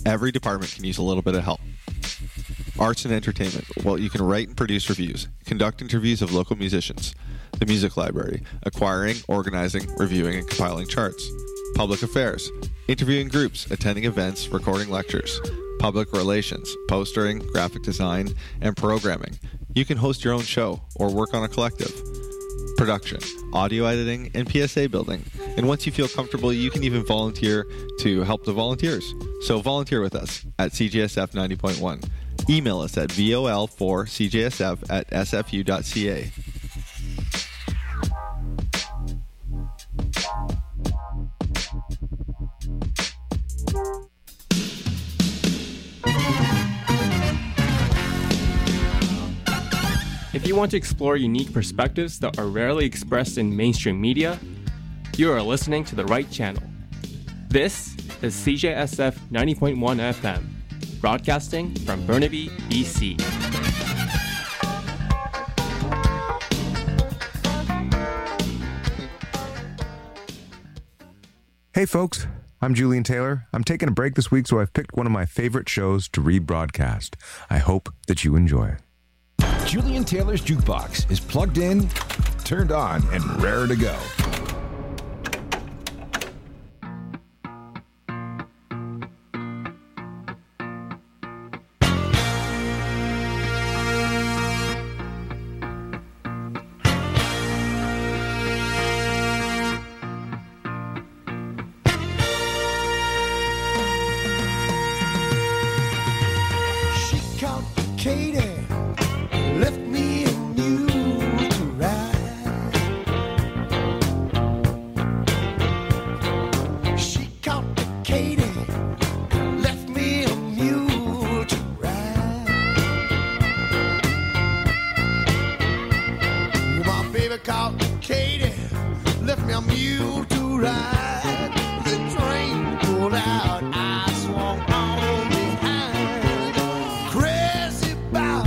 Every department can use a little bit of help. Arts and entertainment. Well, you can write and produce reviews, conduct interviews of local musicians. The music library. Acquiring, organizing, reviewing, and compiling charts. Public affairs. Interviewing groups, attending events, recording lectures. Public relations, postering, graphic design, and programming. You can host your own show or work on a collective. Production, audio editing, and PSA building. And once you feel comfortable, you can even volunteer to help the volunteers. So volunteer with us at CJSF 90.1. Email us at vol4cjsf@sfu.ca. If you want to explore unique perspectives that are rarely expressed in mainstream media, you are listening to the right channel. This is CJSF 90.1 FM, broadcasting from Burnaby, BC. Hey folks, I'm Julian Taylor. I'm taking a break this week, so I've picked one of my favorite shows to rebroadcast. I hope that you enjoy. Julian Taylor's Jukebox is plugged in, turned on, and raring to go. Crazy about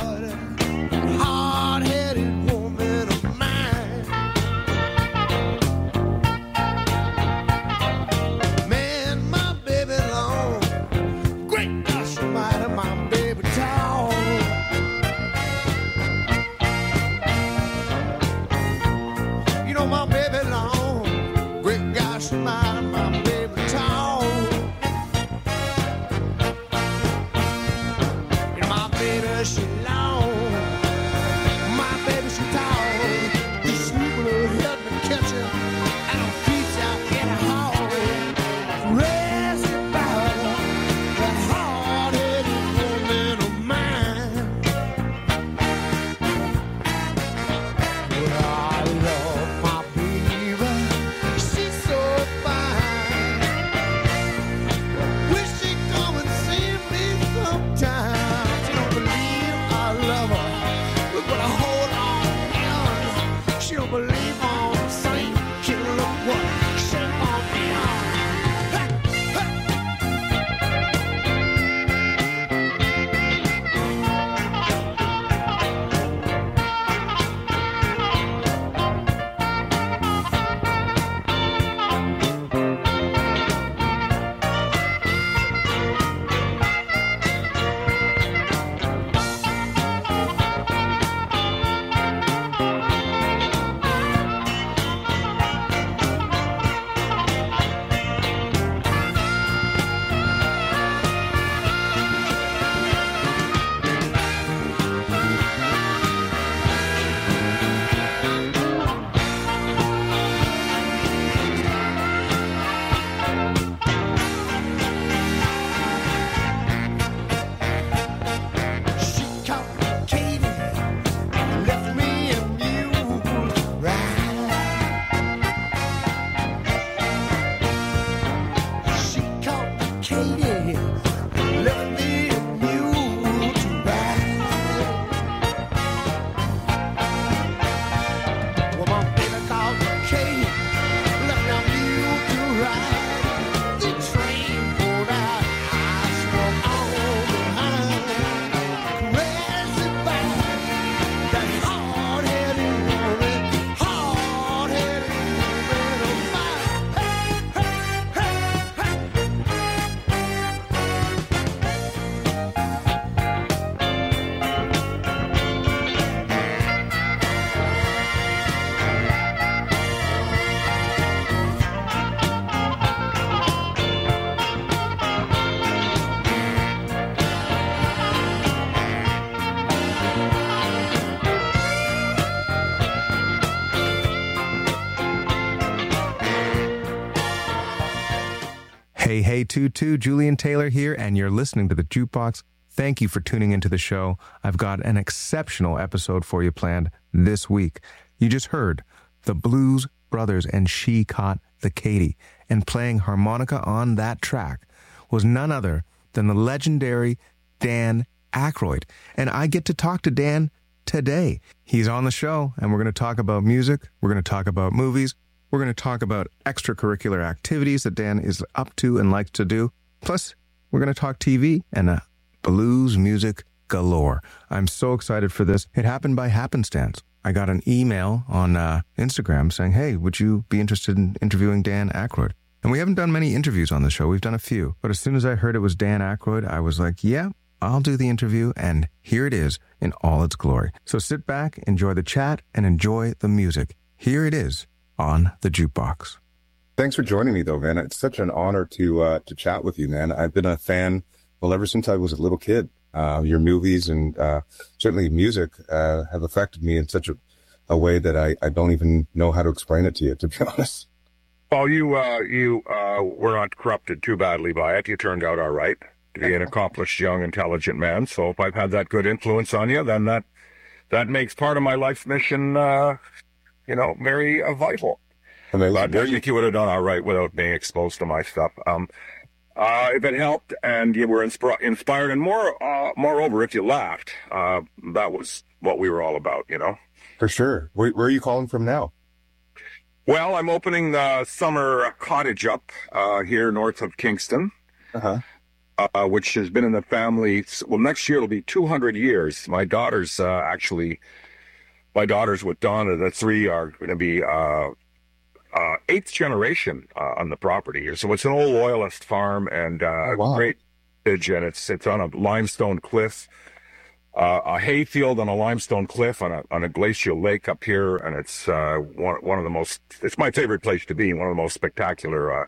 Hey, Tutu, Julian Taylor here, and you're listening to The Jukebox. Thank you for tuning into the show. I've got an exceptional episode for you planned this week. You just heard the Blues Brothers and She Caught the Katy, and playing harmonica on that track was none other than the legendary Dan Aykroyd. And I get to talk to Dan today. He's on the show, and we're going to talk about music. We're going to talk about movies. We're going to talk about extracurricular activities that Dan is up to and likes to do. Plus, we're going to talk TV and blues music galore. I'm so excited for this. It happened by happenstance. I got an email on Instagram saying, hey, would you be interested in interviewing Dan Aykroyd? And we haven't done many interviews on the show. We've done a few. But as soon as I heard it was Dan Aykroyd, I was like, yeah, I'll do the interview. And here it is in all its glory. So sit back, enjoy the chat, and enjoy the music. Here it is on The Jukebox. Thanks for joining me, though, man. It's such an honor to chat with you, man. I've been a fan, well, ever since I was a little kid. Your movies and certainly music have affected me in such a way that I don't even know how to explain it to you, to be honest. Well, you were not corrupted too badly by it. You turned out all right to be an accomplished, young, intelligent man. So if I've had that good influence on you, then that makes part of my life's mission, very vital. Amazing. But I think you would have done all right without being exposed to my stuff. If it helped and you were inspired, and moreover, if you laughed, that was what we were all about, For sure. Where are you calling from now? Well, I'm opening the summer cottage up here north of Kingston, which has been in the family. Well, next year it'll be 200 years. My daughters with Donna, the three, are going to be eighth generation on the property here. So it's an old loyalist farm and great village, and it's on a limestone cliff, a hay field on a limestone cliff on a glacial lake up here, and it's one of the most. It's my favorite place to be. One of the most spectacular,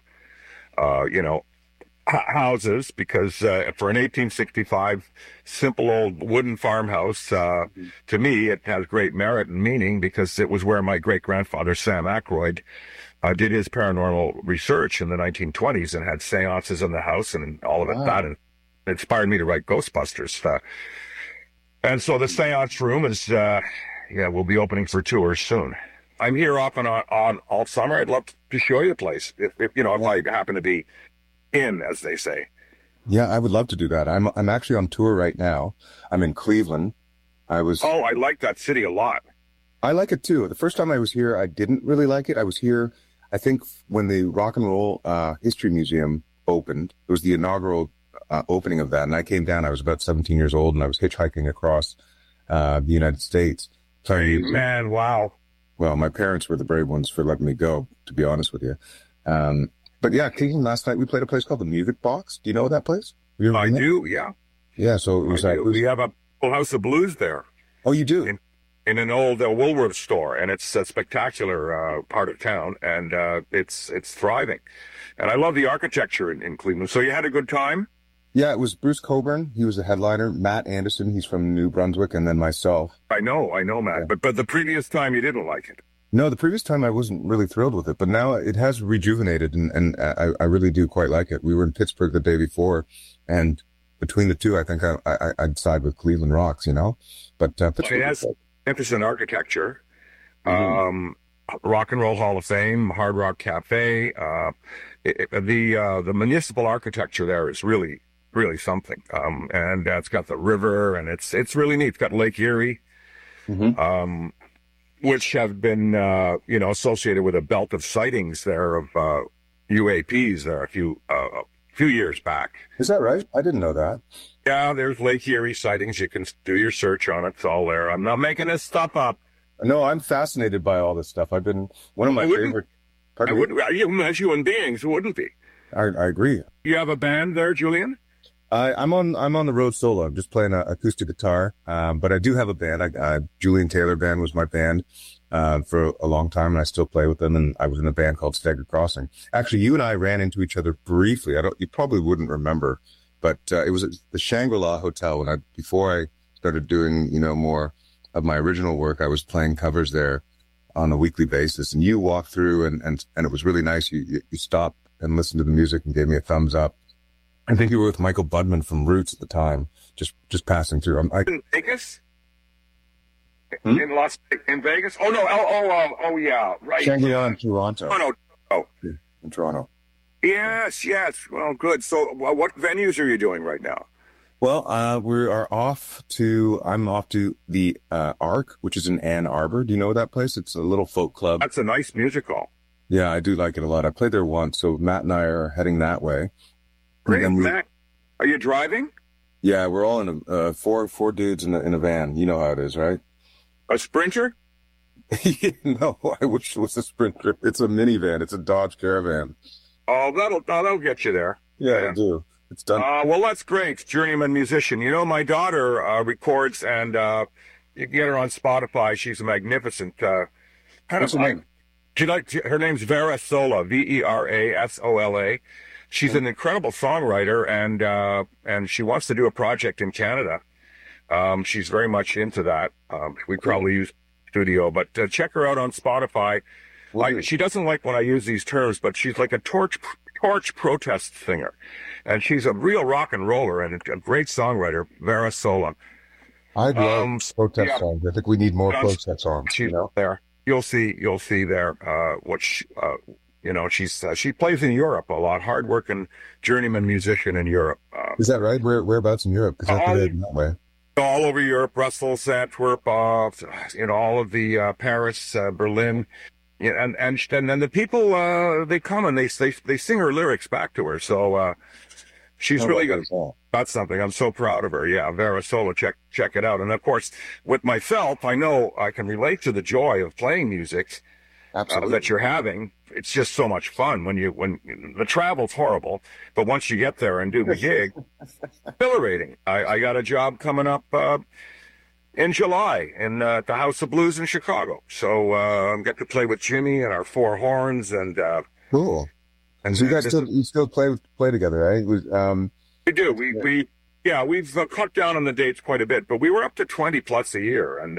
houses, because for an 1865 simple old wooden farmhouse, to me it has great merit and meaning because it was where my great-grandfather Sam Aykroyd did his paranormal research in the 1920s and had seances in the house and all of it. Wow. That inspired me to write Ghostbusters. And so the seance room is, we'll be opening for tours soon. I'm here off and on all summer. I'd love to show you the place if I happen to be in, as they say. Yeah, I would love to do that. I'm actually on tour right now. I'm in Cleveland. I like that city a lot. I like it too. The first time I was here, I didn't really like it. I was here, I think, when the Rock and Roll History Museum opened. It was the inaugural opening of that, and I came down. I was about 17 years old, and I was hitchhiking across the United States. Sorry, man, wow. Well, my parents were the brave ones for letting me go, to be honest with you. But yeah, Cleveland, last night we played a place called the Music Box. Do you know that place? I do, yeah. Yeah, so it was we have a full house of blues there. Oh, you do? In an old Woolworth store, and it's a spectacular part of town, and it's thriving. And I love the architecture in Cleveland. So you had a good time? Yeah, it was Bruce Coburn. He was the headliner. Matt Anderson, he's from New Brunswick, and then myself. I know, Matt. Yeah. But the previous time you didn't like it. No, the previous time I wasn't really thrilled with it, but now it has rejuvenated, and I really do quite like it. We were in Pittsburgh the day before, and between the two, I think I'd side with Cleveland Rocks, But it has magnificent architecture, Rock and Roll Hall of Fame, Hard Rock Cafe. The municipal architecture there is really, really something. And it's got the river, and it's really neat. It's got Lake Erie. Which have been, associated with a belt of sightings there of UAPs there a few years back. Is that right? I didn't know that. Yeah, there's Lake Erie sightings. You can do your search on it. It's all there. I'm not making this stuff up. No, I'm fascinated by all this stuff. I've been one of my favorite. As human beings, who wouldn't be? I agree. You have a band there, Julian? I'm on the road solo. I'm just playing an acoustic guitar. But I do have a band. Julian Taylor Band was my band, for a long time, and I still play with them. And I was in a band called Staggered Crossing. Actually, you and I ran into each other briefly. You probably wouldn't remember, but, it was at the Shangri-La Hotel before I started doing, more of my original work. I was playing covers there on a weekly basis, and you walked through and it was really nice. You stopped and listened to the music and gave me a thumbs up. I think you were with Michael Budman from Roots at the time, just passing through. In Vegas? In Vegas? Oh, no. Oh, yeah. Right. Shangri-La in Toronto. Oh, no. Oh. Yeah, in Toronto. Yes. Well, good. So what venues are you doing right now? Well, I'm off to the Arc, which is in Ann Arbor. Do you know that place? It's a little folk club. That's a nice music hall. Yeah, I do like it a lot. I played there once, so Matt and I are heading that way. Great. Matt, are you driving? Yeah, we're all in a four dudes in a van. You know how it is, right? A Sprinter? No, I wish it was a Sprinter. It's a minivan. It's a Dodge Caravan. Oh, that'll get you there. Yeah, I do. It's done. Well, that's great. Journeyman musician. You know, my daughter records, and you can get her on Spotify. She's a magnificent. What's her name? Her name's Vera Sola, Verasola. She's an incredible songwriter, and she wants to do a project in Canada. She's very much into that. We probably use studio, but check her out on Spotify. She doesn't like when I use these terms, but she's like a torch protest singer, and she's a real rock and roller and a great songwriter, Vera Sola. I love protest songs. I think we need more protest songs. She's there. You'll see there what she plays in Europe a lot. Hard-working journeyman musician in Europe. Is that right? Whereabouts in Europe? Because I've been that way. All over Europe, Brussels, Antwerp, all of the Paris, Berlin. Yeah, and then the people they come and they sing her lyrics back to her. So she's really good. That's something. I'm so proud of her. Yeah, Vera Sola, check it out. And of course, with myself, I know I can relate to the joy of playing music that you're having. It's just so much fun when the travel's horrible, but once you get there and do the gig, exhilarating. I got a job coming up in July in the House of Blues in Chicago. So I get to play with Jimmy and our four horns and cool. And so you guys still play together, right? We do. We've cut down on the dates quite a bit, but we were up to 20 plus a year, and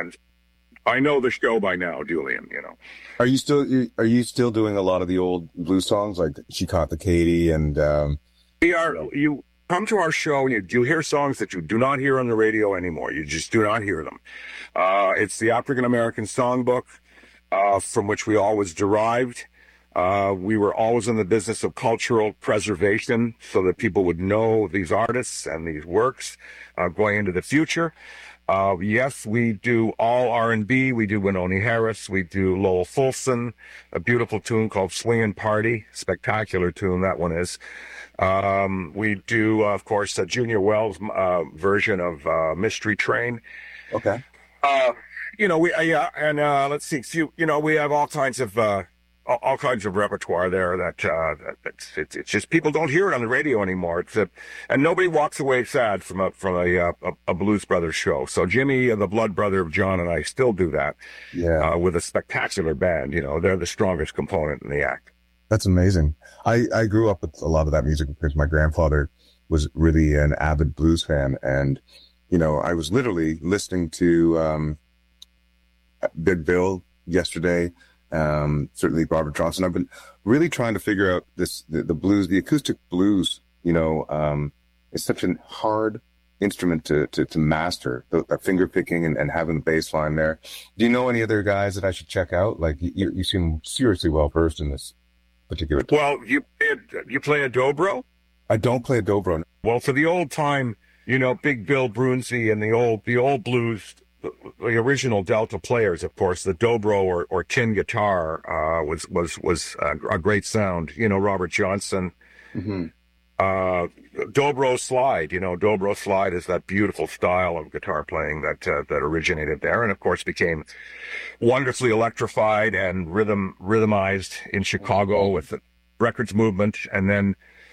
I know the show by now, Julian. You know. Are you still doing a lot of the old blues songs like She Caught the Katy and? We are. You come to our show and you hear songs that you do not hear on the radio anymore. You just do not hear them. It's the African American Songbook, from which we always derived. We were always in the business of cultural preservation so that people would know these artists and these works going into the future. Yes, we do all R&B. We do Wynonie Harris. We do Lowell Fulson, a beautiful tune called Swingin' Party. Spectacular tune, that one is. We do, of course, a Junior Wells version of Mystery Train. Okay. Let's see. We have all kinds of repertoire there it's just people don't hear it on the radio anymore. And nobody walks away sad from a Blues Brothers show. So Jimmy, the blood brother of John, and I still do that. Yeah. With a spectacular band. They're the strongest component in the act. That's amazing. I grew up with a lot of that music because my grandfather was really an avid blues fan, and I was literally listening to Big Bill yesterday. Certainly Robert Johnson. I've been really trying to figure out the blues, the acoustic blues, is such a hard instrument to master, the finger picking and having the bass line there. Do you know any other guys that I should check out? Like you seem seriously well versed in this particular. Well, you play a dobro? I don't play a dobro. Well, for the old time, Big Bill Brunsey and the old blues, the original Delta players, of course, the dobro or tin guitar was a great sound. Robert Johnson. Mm-hmm. Dobro slide. Dobro slide is that beautiful style of guitar playing that originated there, and of course became wonderfully electrified and rhythmized in Chicago with the records movement, and then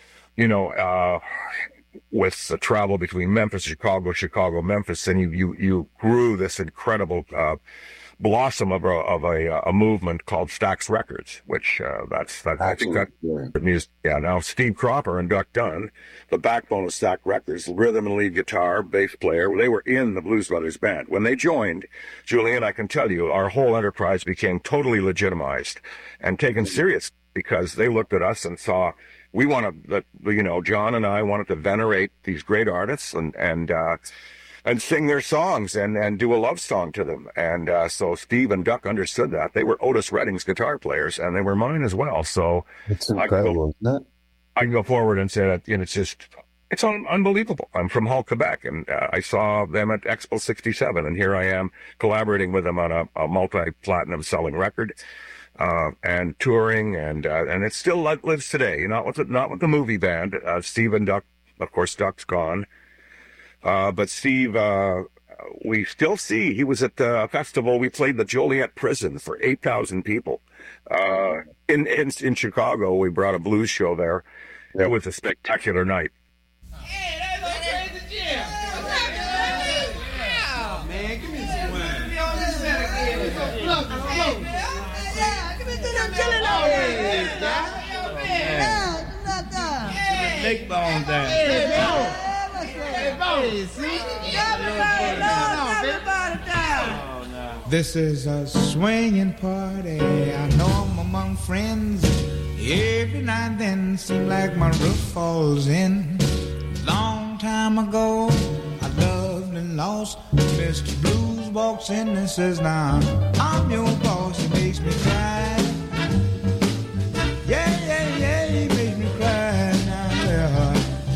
with the travel between Memphis, Chicago, Memphis, and you grew this incredible blossom of a movement called Stax Records, which I think that's music. Yeah, now Steve Cropper and Duck Dunn, the backbone of Stax Records, rhythm and lead guitar, bass player, they were in the Blues Brothers band. When they joined, Julian, I can tell you, our whole enterprise became totally legitimized and taken serious. because they looked at us and saw we wanted, John and I wanted to venerate these great artists and sing their songs and do a love song to them. And so Steve and Duck understood that. They were Otis Redding's guitar players, and they were mine as well. So it's incredible, isn't it? I can go forward and say that it's unbelievable. I'm from Hull, Quebec, and I saw them at Expo 67, and here I am collaborating with them on a multi-platinum selling record. And touring, and it still lives today. Not with the movie band. Steve and Duck, of course, Duck's gone. But Steve, we still see. He was at the festival. We played the Joliet Prison for 8,000 people. In Chicago, we brought a blues show there. It was a spectacular night. Hey, that's okay, the gym. Yeah, man, give me some wine. Be on this side again. Look. Yeah, give me some chili on there. Yeah, neck bone down. Hey, see? Everybody down. This is a swinging party. I know I'm among friends. Every now and then, seem like my roof falls in. Long time ago, I loved and lost. Mr. Blues walks in and says, "Now I'm your boss." He makes me cry. Yeah, he makes me cry. Now, yeah.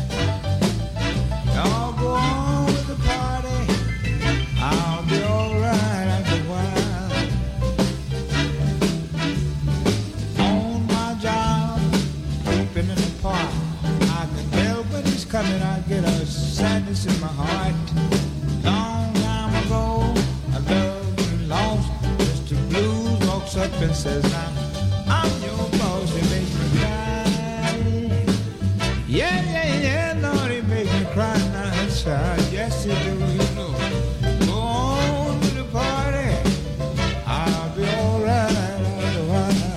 Y'all go on with the party. I'll be alright after a while. On my job, sleeping in the park, I can tell when he's coming. I get a sadness in my heart. Long time ago, I loved and lost. Mr. Blues walks up and says, "Now I'm your boss." He makes me cry. Yeah, Lord, he makes me cry now inside. Yes, he do, you know. Go on to the party. I'll be alright after a while.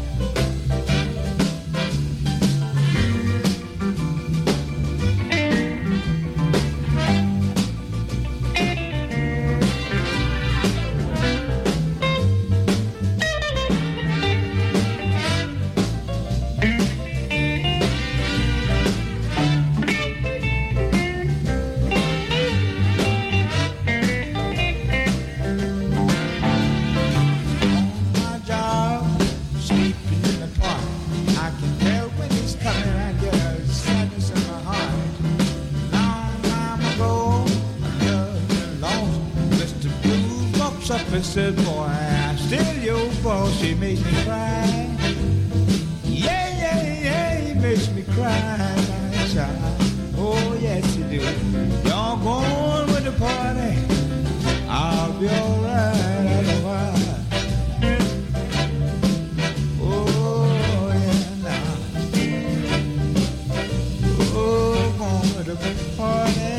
Said, "Boy, I'm still your boss." He makes me cry. Yeah, he makes me cry, my child. Oh, yes, he do. Y'all go on with the party. I'll be alright after a while. Oh, yeah, now. Oh, go on with the party.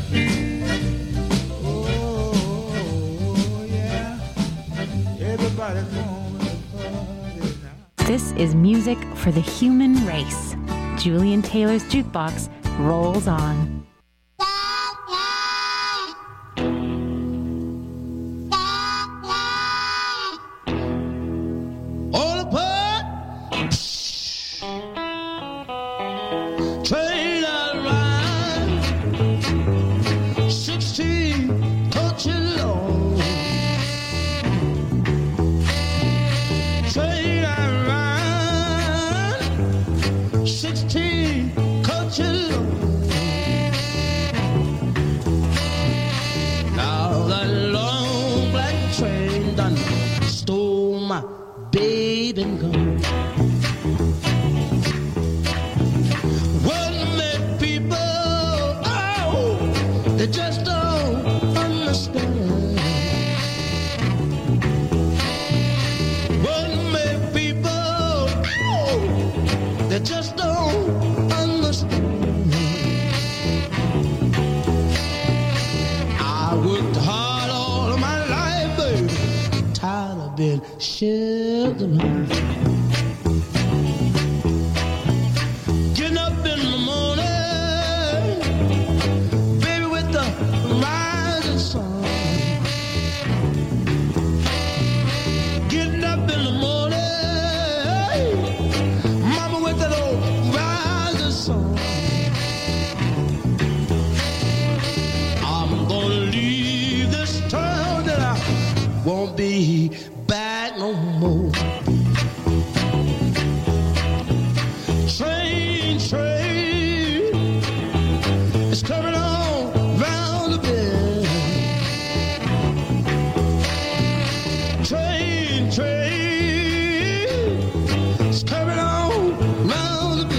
This is music for the human race. Julian Taylor's Jukebox rolls on. Getting up in the morning, baby, with the rising sun. Getting up in the morning, me back no more. Train, it's coming on round the bend. Train, it's coming on round the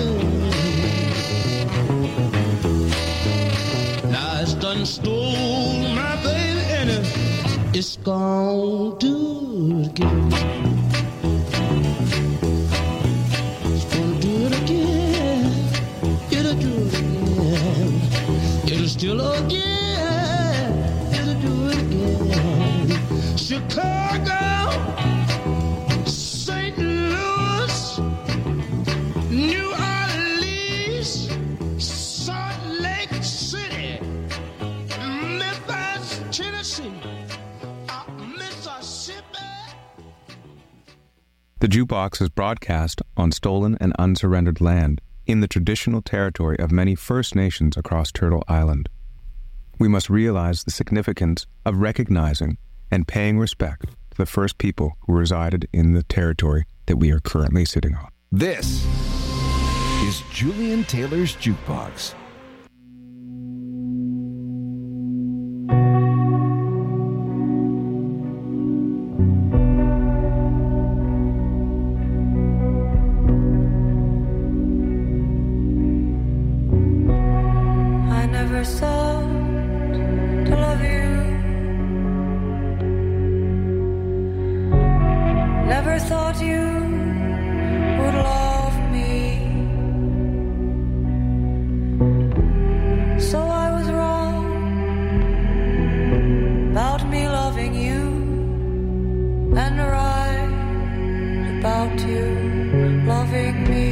bend. Now it's done stole my baby and it's gonna do it again. It's gonna do it again. It'll do it again. It'll still again. It'll do it again. Chicago, St. Louis, New Orleans, Salt Lake City, Memphis, Tennessee, Mississippi. The Jukebox is broadcast on stolen and unsurrendered land in the traditional territory of many First Nations across Turtle Island. We must realize the significance of recognizing and paying respect to the first people who resided in the territory that we are currently sitting on. This is Julian Taylor's Jukebox. I never thought to love you. Never thought you would love me. So I was wrong about me loving you, and right about you loving me.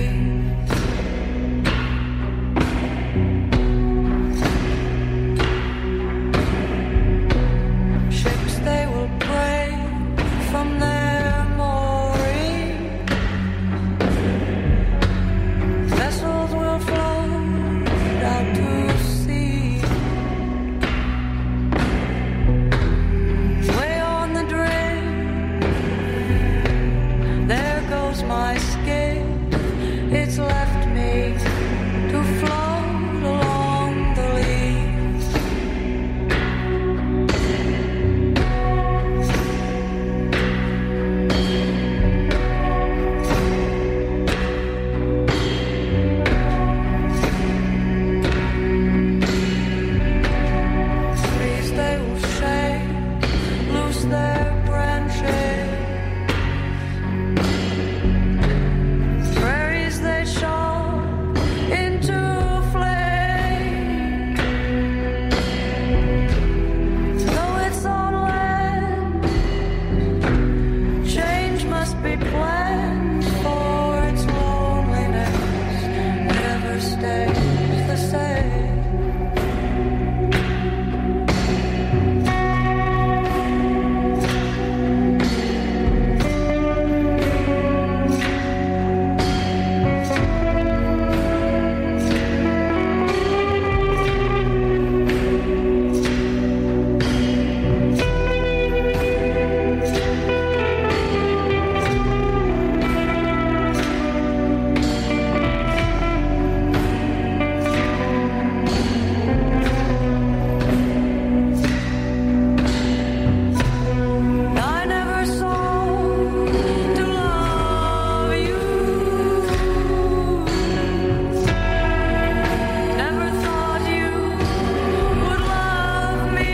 Ships they will break from their mooring. Vessels will float out to sea. Way on the drift, there goes my skiff. It's left me to float along the leaves. Trees they will shake, loose their branches. Prairies they shot into flame. Though it's on land, change must be planned, for its loneliness never stays the same. I never saw to love you. Never thought you would love me.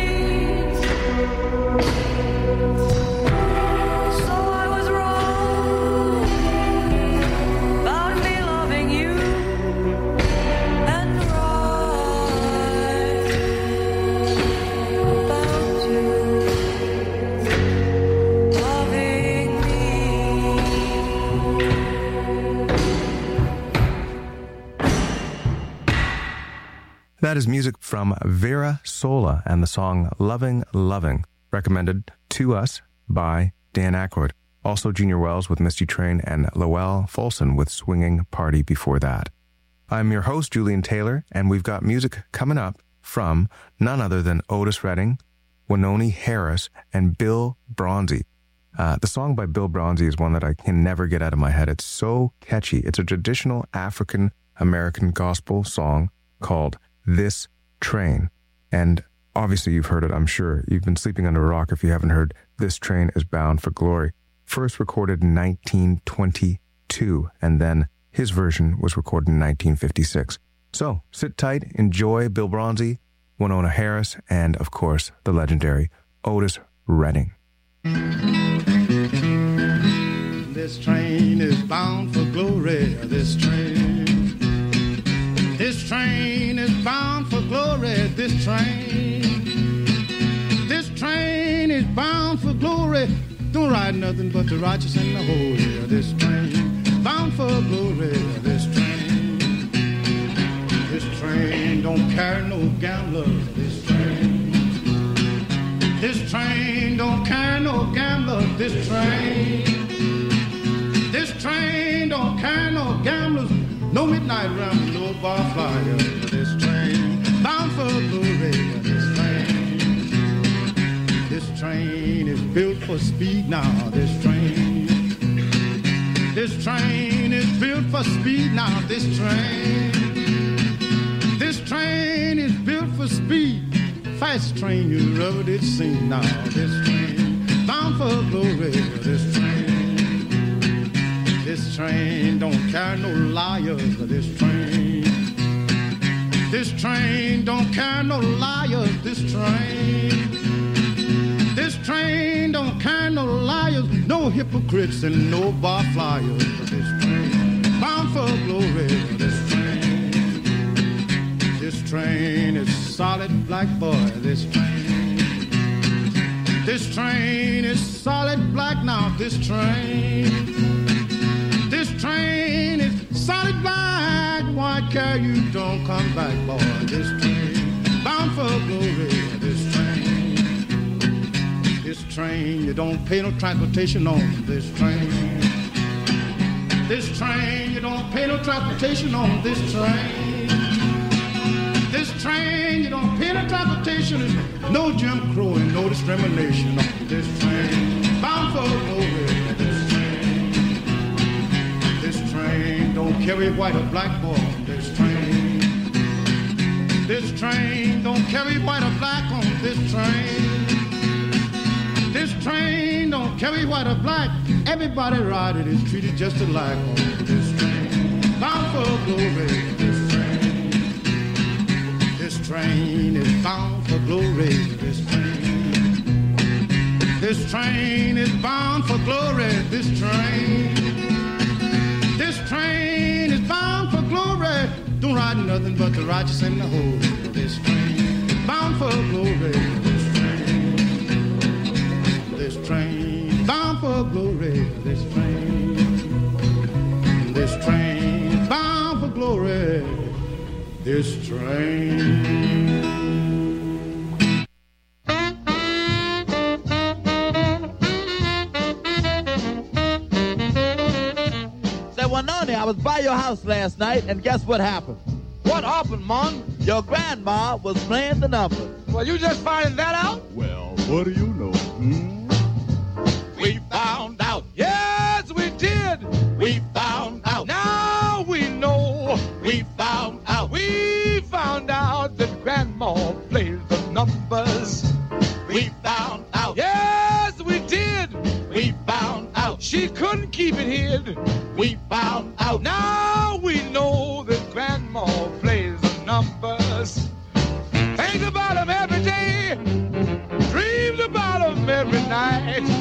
So I was wrong about me loving you, and right about you loving me. That is music from Vera Sola and the song Loving, Loving, recommended to us by Dan Aykroyd. Also Junior Wells with Misty Train and Lowell Folsom with Swinging Party before that. I'm your host, Julian Taylor, and we've got music coming up from none other than Otis Redding, Wynonie Harris, and Bill Bronzy. The song by Bill Bronzy is one that I can never get out of my head. It's so catchy. It's a traditional African-American gospel song called This Train. And obviously you've heard it, I'm sure. You've been sleeping under a rock if you haven't heard This Train is Bound for Glory. First recorded in 1922, and then his version was recorded in 1956. So sit tight, enjoy Bill Bronzy, Winona Harris, and of course the legendary Otis Redding. This train is bound for glory. This train is bound for glory. This train is bound for glory. Don't ride nothing but the righteous and the holy. This train bound for glory. This train don't carry no gamblers. This train don't carry no gamblers. This train don't carry no gamblers. No midnight run, no bar flyer. This train bound for glory. This train is built for speed now. This train is built for speed now. This train is built for speed. Fast train, you never did seen now. This train bound for glory. This train don't carry no liars. This train don't carry no liars. This train don't carry no liars, no hypocrites and no bar flyers. This train bound for glory. This train is solid black boy. This train is solid black now. This train is solid black. White car, you don't come back, boy. This train bound for glory. This train, you don't pay no transportation on this train. This train, you don't pay no transportation on this train. This train, you don't pay no transportation. There's no Jim Crow and no discrimination on this train. Bound for glory. This train don't carry white or black boy. This train don't carry white or black on this train. This train don't carry white or black. Everybody riding is treated just alike on this train. Bound for glory. This train is bound for glory. This train is bound for glory. This train is bound for glory. Don't ride nothing but the righteous and the holy. This train bound for glory. This train bound for glory. This train bound for glory. This train. Wanoni, I was by your house last night, and guess what happened? What happened, Mon? Your grandma was playing the numbers. Well, you just finding that out? Well, what do you know? We found out. Yes, we did. We found out. Now we know. We found out. We found out that Grandma plays the numbers. We found out. Yes, we did. We found out. She couldn't keep it hid. We found out. Now we know that Grandma plays the numbers. Think about them every day. Dreams about them every night.